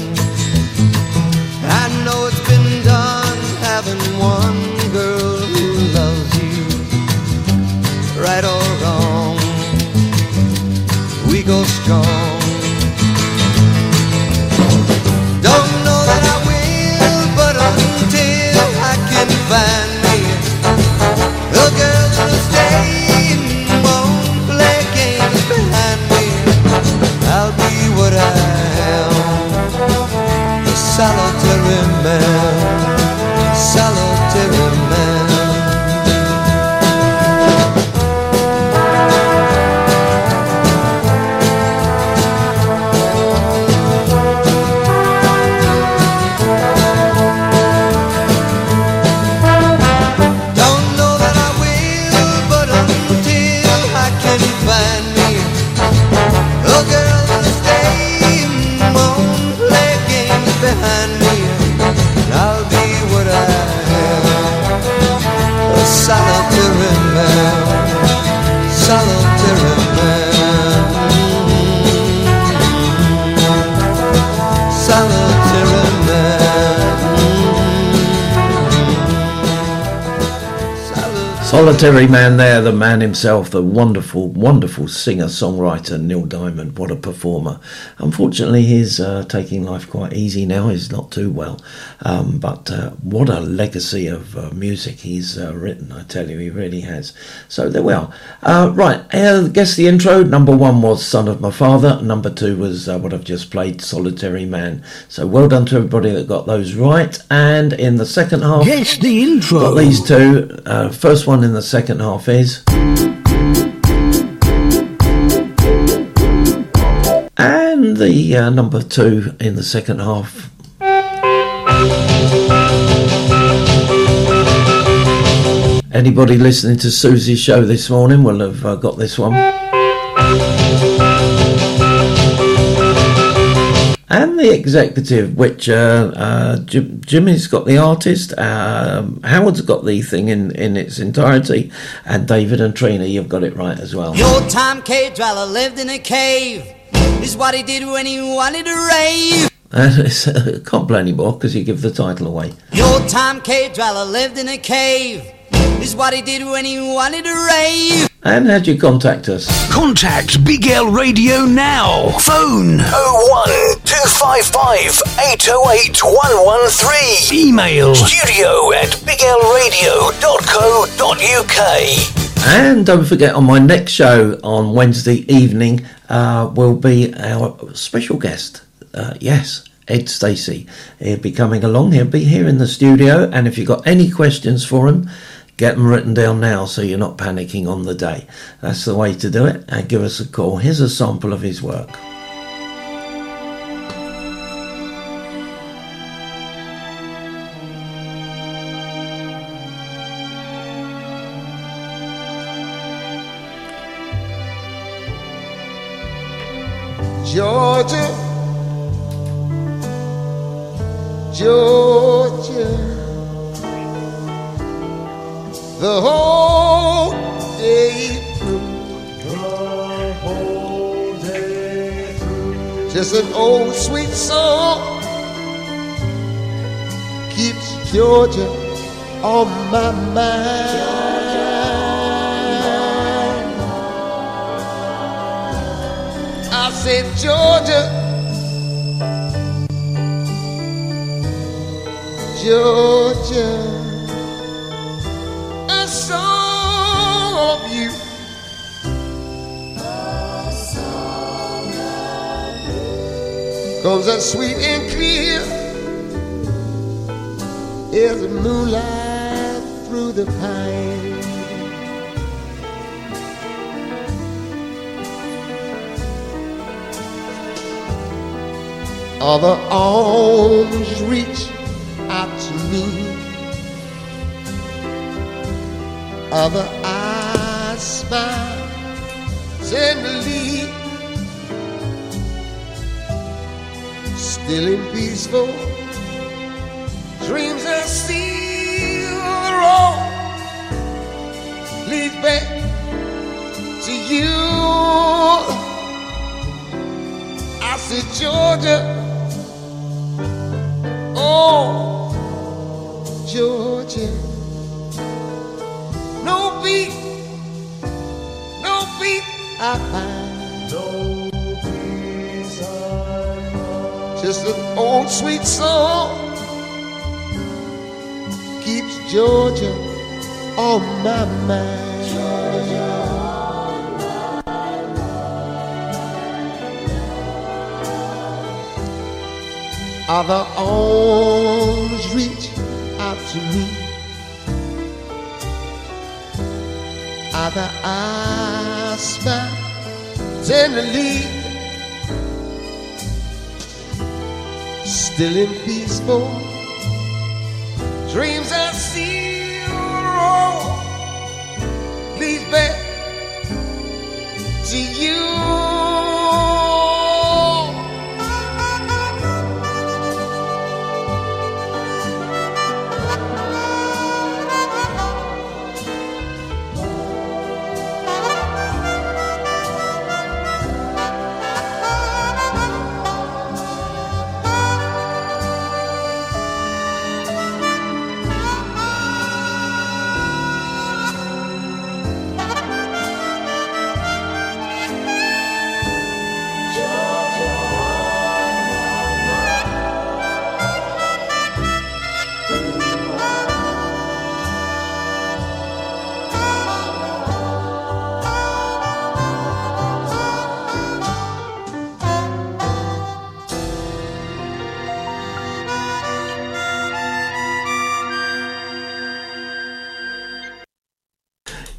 I know it's been done having one girl who loves you, right or wrong, we go strong. Don't know that I will, but until I can find me a girl that'll stay and won't play games behind me, I'll be what I am, a solitary man, solitary man. Solitary man, solitary man, solitary man. Solitary Man there, the man himself, the wonderful, wonderful singer-songwriter Neil Diamond. What a performer. Unfortunately, he's taking life quite easy now. He's not too well. But what a legacy of music he's written, I tell you, he really has. So there we are. Right, guess the intro. Number 1 was Son of My Father. Number 2 was what I've just played, Solitary Man. So well done to everybody that got those right. And in the second half, guess the intro. Got these 2. First one in the second half is... And the number 2 in the second half Anybody listening to Susie's show this morning will have got this one. And the executive, which Jimmy's got the artist, Howard's got the thing in its entirety, and David and Trina, you've got it right as well. The old time cave dweller lived in a cave. This is what he did when he wanted to rave. Can't play anymore because you give the title away. The old time cave dweller lived in a cave. This is what he did when he wanted to rave. And how'd you contact us? Contact Big L Radio now. Phone 01255 808 113. Email studio@biglradio.co.uk. And don't forget, on my next show on Wednesday evening will be our special guest. Yes, Ed Stacey. He'll be coming along. He'll be here in the studio. And if you've got any questions for him, get them written down now so you're not panicking on the day. That's the way to do it. And give us a call. Here's a sample of his work. Georgia, Georgia, the whole day through, just an old sweet song keeps Georgia on my mind. I said, Georgia, Georgia, a song of you, comes as sweet and clear as the moonlight through the pine. Other arms reach out to me, other eyes smile tenderly, still in peaceful dreams I see the road leads back to you. I said, Georgia, oh, Georgia, no beat I find, no peace I find. Just an old sweet song keeps Georgia on my mind. Georgia on my mind. Other arms reach out to me, other eyes smile tenderly, still in peaceful dreams I see the road leads back to you.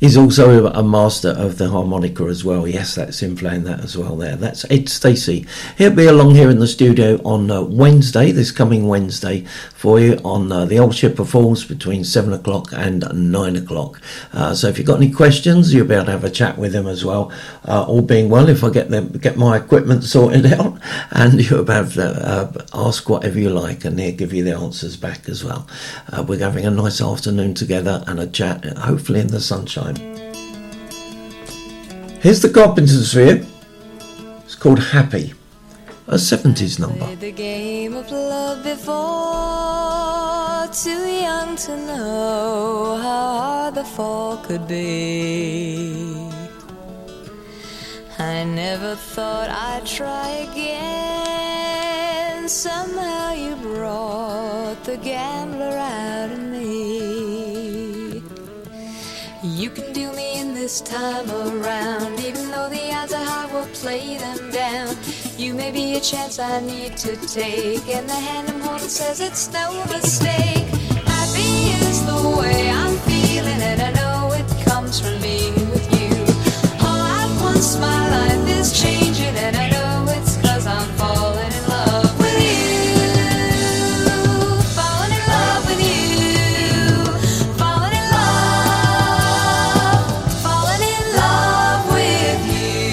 He's also a master of the harmonica as well. Yes, that's him playing that as well there. That's Ed Stacey. He'll be along here in the studio on Wednesday, this coming Wednesday, for you on the Old Shipper Falls between 7 o'clock and 9 o'clock. So if you've got any questions, you'll be able to have a chat with him as well. All being well, if I get my equipment sorted out, and you'll be able to ask whatever you like, and he'll give you the answers back as well. We're having a nice afternoon together and a chat, hopefully in the sunshine. Here's the Carpenters for you. It's called Happy, a 70s number. Played the game of love before, too young to know how hard the fall could be. I never thought I'd try again. Somehow you brought the gambler out in me. You can do me in this time around, even though the odds are high, we'll play them down. You may be a chance I need to take, and the hand I'm holding says it's no mistake. Happy is the way I'm feeling, and I know it comes from being with you. All at once my life is changing, and I know it's 'cause I'm falling in love with you. Falling in love with you. Falling in love. Falling in love with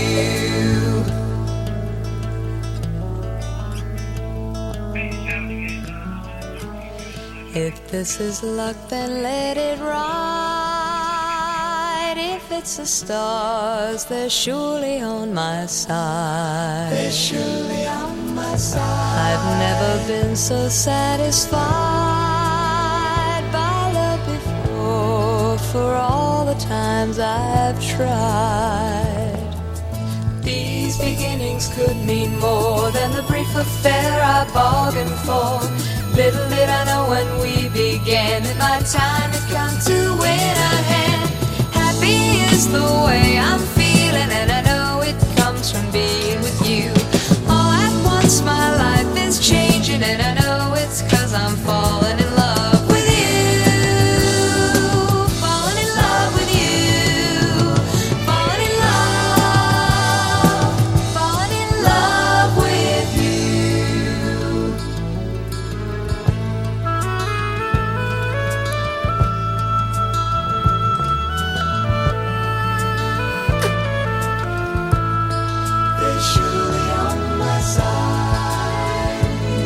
you. If this is luck, then let it ride. If it's the stars, they're surely on my side. They're surely on my side. I've never been so satisfied by love before, for all the times I've tried. These beginnings could mean more than the brief affair I bargained for. Little did I know when we began that my time had come to win a hand. Happy is the way I'm feeling, and I know it comes from being with you. All at once my life is changing, and I know it's 'cause I'm falling in love with you. Falling in love with you. Falling in love. Falling in love with you. They're surely on my side.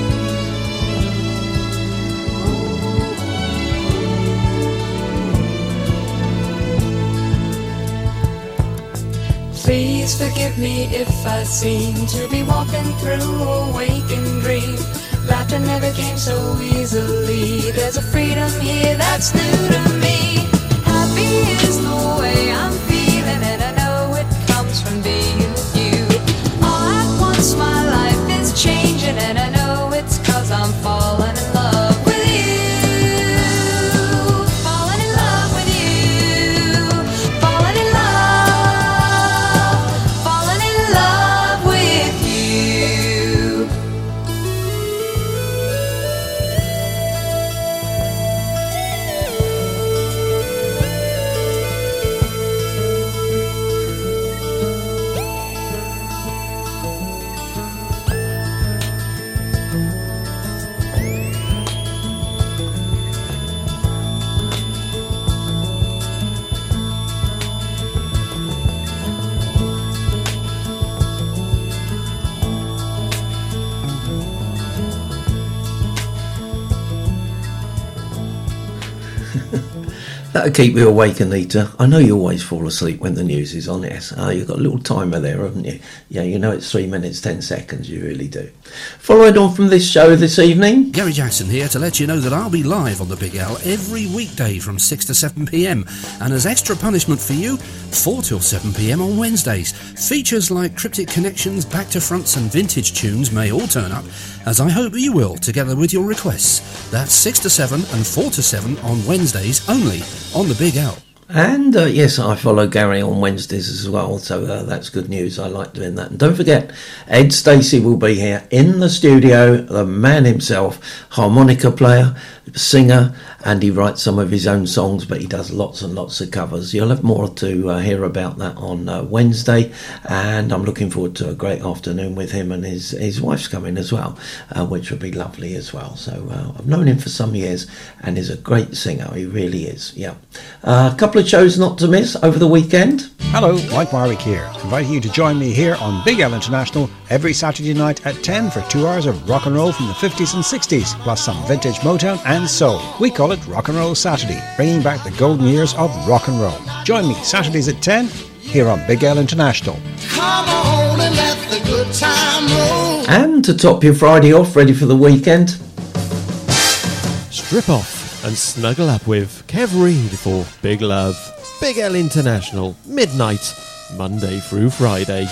Please forgive me if I seem to be walking through a waking dream. Laughter never came so easily. There's a freedom here that's new to me. Happy is the way I'm feeling, and I know it comes from being with you. All at once my life is changing, and I know it's 'cause I'm falling in love with you. Falling in love with you. Falling in love. Falling in love with you. That'll keep you awake, Anita. I know you always fall asleep when the news is on. Yes, you've got a little timer there, haven't you? Yeah, you know it's 3 minutes 10 seconds. You really do. Following on from this show this evening, Gary Jackson here to let you know that I'll be live on the Big L every weekday from 6 to 7 p.m. and as extra punishment for you, 4 till 7 p.m. on Wednesdays. Features like Cryptic Connections, Back to Fronts and Vintage Tunes may all turn up, as I hope you will, together with your requests. That's 6 to 7 and 4 to 7 on Wednesdays only on the Big L. And yes, I follow Gary on Wednesdays as well, so that's good news. I like doing that. And don't forget, Ed Stacey will be here in the studio, the man himself, harmonica player, singer, and he writes some of his own songs, but he does lots and lots of covers. You'll have more to hear about that on Wednesday, and I'm looking forward to a great afternoon with him, and his wife's coming as well, which will be lovely as well. So I've known him for some years, and he's a great singer. He really is, yeah. A couple of shows not to miss over the weekend. Hello, Mike Warwick here, inviting you to join me here on Big L International every Saturday night at 10 for 2 hours of rock and roll from the 50s and 60s, plus some vintage Motown and soul. We call it Rock and Roll Saturday, bringing back the golden years of rock and roll. Join me Saturdays at 10 here on Big L International. Come on and let the good time roll. And to top your Friday off, ready for the weekend, strip off and snuggle up with Kev Reid for Big Love. Big L International, midnight, Monday through Friday.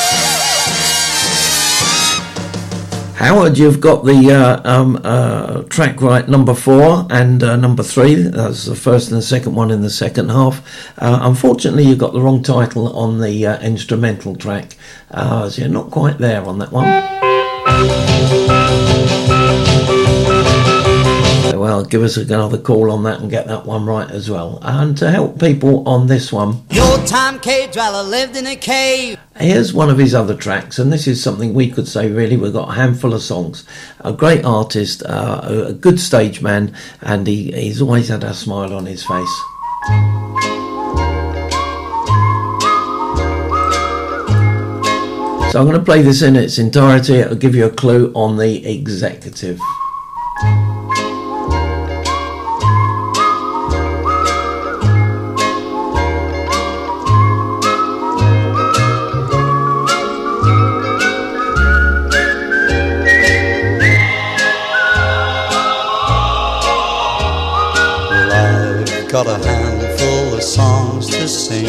Howard, you've got the track right, number 4 and number 3. That's the first and the second one in the second half. Unfortunately, you got the wrong title on the instrumental track, so you're not quite there on that one. Well, give us another call on that and get that one right as well. And to help people on this one, Your time cave dweller lived in a cave. here's one of his other tracks, and this is something we could say really, we've got a handful of songs. A great artist, a good stage man, and he's always had a smile on his face. So I'm going to play this in its entirety. It'll give you a clue on the executive. Got a handful of songs to sing.